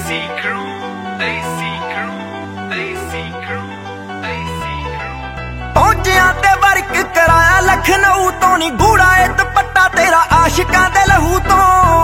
AC crew, AC crew, AC crew, AC crew। ਪਹੁੰਚਿਆ ਤੇ work ਕਰਾਇਆ ਲਖਨਊ ਤੋਂ ਨੀ ਗੂੜਾ ਏ ਦੁਪੱਟਾ ਤੇਰਾ ਆਸ਼ਿਕਾਂ ਦੇ ਲਹੂ ਤੋਂ।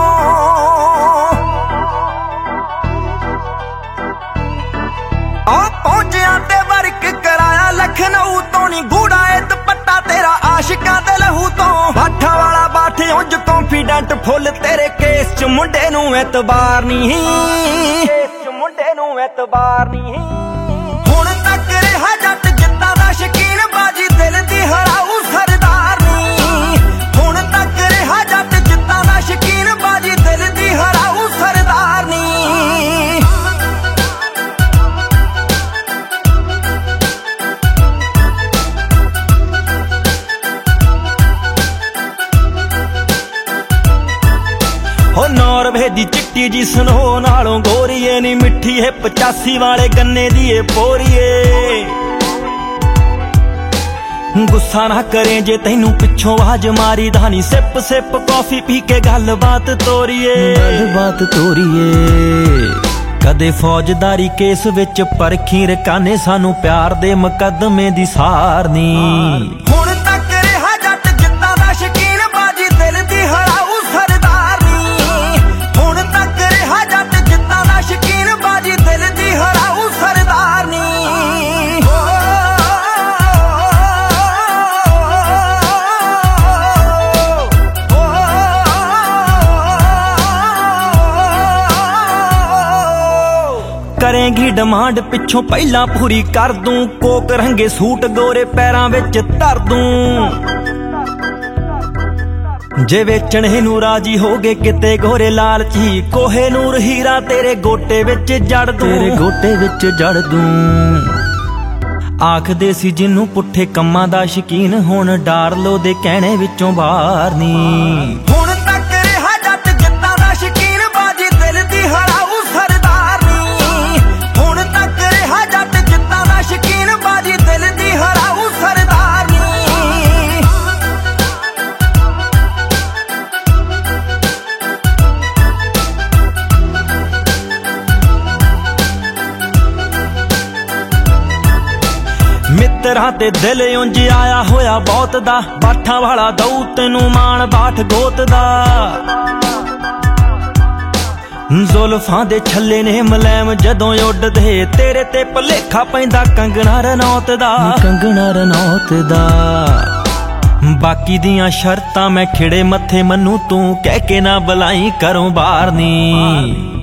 ਪਹੁੰਚਿਆ ਤੇ ਵਰਕ ਕਰਾਇਆ ਲਖਨਊ ਤੋਂ ਨੀ ਗੂੜਾ ਏ ਦੁਪੱਟਾ ਤੇਰਾ ਆਸ਼ਿਕਾਂ ਦੇ ਲਹੂ ਤੋਂ। ਬਾਠਾ ਵਾਲਾ ਬਾਠ ਉਂਝ ਕੌਨਫੀਡੈਂਟ ਫੁੱਲ ਤੇਰੇ ਕੇਸ ਚ ਮੁੰਡੇ ਨੂੰ ਐਤਬਾਰ ਨਹੀਂ, ਕੇਸ ਚ ਮੁੰਡੇ ਨੂੰ ਐਤਬਾਰ ਨਹੀਂ। ਹੁਣ ਤੱਕ ਰਿਹਾ ਜੱਟ ਜਿੱਤਾਂ ਦਾ ਸ਼ਕੀਨ ਬਾਜੀ ਦਿਲ ਦੀ ਹਰਾਊ ਸਰਦਾਰ ਨੀ। ਹੁਣ ਤੱਕ ਰਿਹਾ ਜੱਟ ਜਿੱਤਾਂ ਦਾ ਸ਼ਕੀਨ ਬਾਜੀ ਦਿਲ ਦੀ ਹਰਾਊ ਸਰਦਾਰ ਨੀ। ਹੋ ਨੌਰਵੇ ਦੀ ਚਿੱਟੀ ਜੀ ਸਨੋ ਨਾਲੋਂ ਗੋਰੀਏ ਨੀ ਮਿੱਠੀ ਹੈ 85 ਵਾਲੇ ਗੰਨੇ ਦੀ ਏ ਪੋਰੀਏ। ਗੁੱਸਾ ਨਾ ਕਰੇ ਜੇ ਤੈਨੂੰ ਪਿੱਛੋਂ ਆਵਾਜ਼ ਮਾਰੀ ਦਾ ਨੀ ਸਿਪ ਸਿਪ ਕੌਫੀ ਪੀ ਕੇ ਗੱਲਬਾਤ ਤੋਰੀਏ, ਗੱਲਬਾਤ ਤੋਰੀਏ। ਕਦੇ ਫੌਜਦਾਰੀ ਕੇਸ ਵਿੱਚ ਪਰਖੀ ਰਕਾਨੇ ਸਾਨੂੰ ਪਿਆਰ ਦੇ ਮੁਕੱਦਮੇ ਦੀ ਸਾਰ ਨੀ। ਹੁਣ ਤੱਕ ਰਿਹਾ ਜੱਟ ਜਿੱਤਾਂ ਦਾ ਸ਼ਕੀਨ ਬਾਜੀ ਦਿਲ ਦੀ ਹਰਾਊ ਸਰਦਾਰ ਨੀ। ਹੁਣ ਤੱਕ ਰਿਹਾ ਜੱਟ ਜਿੱਤਾਂ ਦਾ ਸ਼ਕੀਨ ਬਾਜੀ ਦਿਲ ਦੀ ਹਰਾਊ ਸਰਦਾਰ ਨੀ। ਕਰੇਂਗੀ ਡਿਮਾਂਡ ਪਿੱਛੋਂ ਪਹਿਲਾਂ ਪੂਰੀ ਕਰ ਦੂੰ। ਕੋਕ ਰੰਗੇ ਸੂਟ ਗੋਰੇ ਪੈਰਾਂ ਵਿੱਚ ਧਰ ਦੂੰ। ਜੇ ਵੇਚਣੇ ਨੂੰ ਰਾਜੀ ਹੋਗੇ ਕਿਤੇ ਗੋਰੇ ਲਾਲਚੀ ਕੋਹੇ ਨੂਰ ਹੀਰਾ ਤੇਰੇ ਗੋਟੇ ਵਿੱਚ ਜੜ ਦੂੰ, ਤੇਰੇ ਗੋਟੇ ਵਿੱਚ ਜੜ ਦੂੰ। ਆਖਦੇ ਸੀ ਜਿਹਨੂੰ ਪੁੱਠੇ ਕੰਮਾਂ ਦਾ ਸ਼ਕੀਨ ਹੁਣ ਡਾਰ ਲੋ ਦੇ ਕਹਿਣੇ ਵਿੱਚੋਂ ਬਾਹਰ ਨੀ। ਹੁਣ ਤੱਕ ਰਿਹਾ ਜੱਟ ਜਿੱਤਾਂ ਦਾ ਸ਼ਕੀਨ ਬਾਜੀ ਦਿਲ ਦੀ ਹਰਾਊ ਸਰਦਾਰ ਨੀ। ਹੁਣ ਤੱਕ ਰਿਹਾ ਜੱਟ ਜਿੱਤਾਂ ਦਾ ਸ਼ਕੀਨ ਬਾਜੀ ਦਿਲ ਦੀ ਹਰਾਊ ਸਰਦਾਰ ਨੀ। ਮਿੱਤਰਾਂ ਤੇ ਦਿਲ ਉਂਝ ਆਇਆ ਹੋਇਆ ਬਹੁਤ ਦਾ। ਬਾਠਾਂ ਵਾਲਾ ਦਊ ਤੈਨੂੰ ਮਾਣ ਬਾਠ ਗੋਤ ਦਾ। ਜ਼ੁਲਫਾਂ ਦੇ ਛੱਲੇ ਨੇ ਮਲੈਮ ਜਦੋਂ ਉੱਡਦੇ ਤੇਰੇ ਤੇ ਭੁਲੇਖਾ ਪੈਂਦਾ ਕੰਗਣਾ ਰਣੌਤ ਦਾ, ਕੰਗਣਾ ਰਣੌਤ ਦਾ। ਬਾਕੀ ਦੀਆਂ ਸ਼ਰਤਾਂ ਮੈਂ ਖਿੜੇ ਮੱਥੇ ਮੰਨੂ ਤੂੰ ਕਹਿ ਕੇ ਨਾ ਬੁਲਾਈ ਘਰੋਂ ਬਾਹਰ ਨੀ।